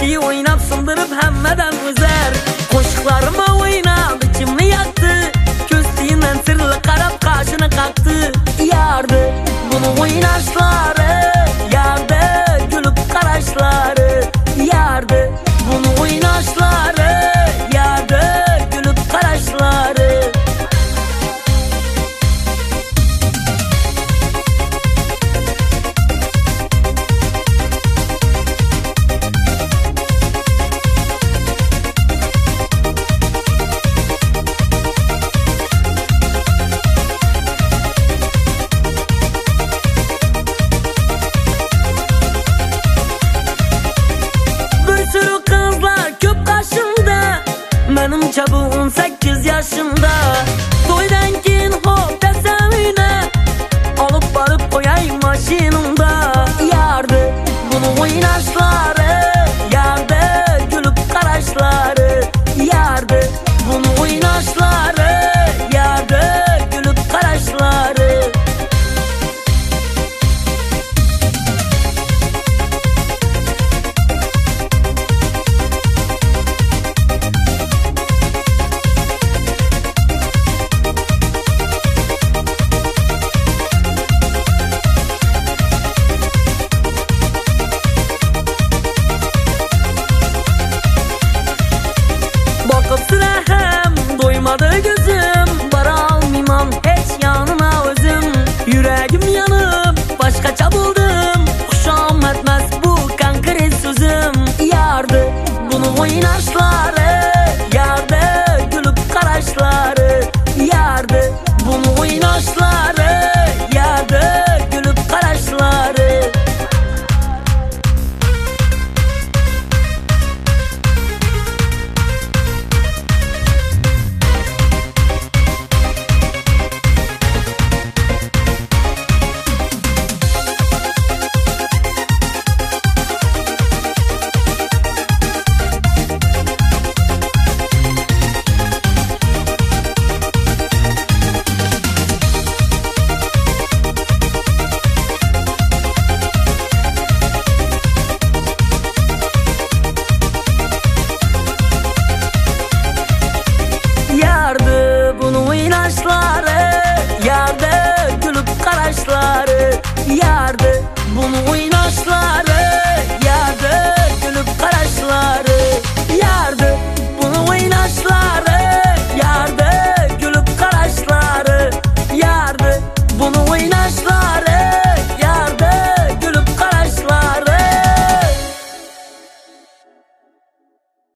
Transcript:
Köprüyü oynap sındırıp hemmeden üzer. Koşuklarıma oynadı kimni yaktı. Köstiğinden sırlı karab kaşını kalktı. Yardı bunu oynaşları, yardı gülüp karaşları. Yardı bunu oynaşları, yardı gülüp karaşları. Benim çabuğum 8 yaşında. Toydan keyin hop desem yine alıp barıp koyayım maşinimda. Yardı bunu oynaşları, yardı gülüp karaşları. Yardı bunu oynaşları, yardı gülüp karaşları. Bakıp sırahım doymadı gözüm. Bara almaymam hiç yanına özüm. Yüreğim yanıp başka çabıldım. Kuşağım etmez bu kankırı sözüm. Yardı bunu oynaşları, yardı gülüp karaşları. Yardı bunu oynaşları, yardı gülüp karaşları. Yardı bunu oynaşları, yardı gülüp karaşları. Yardı bunu oynaşları.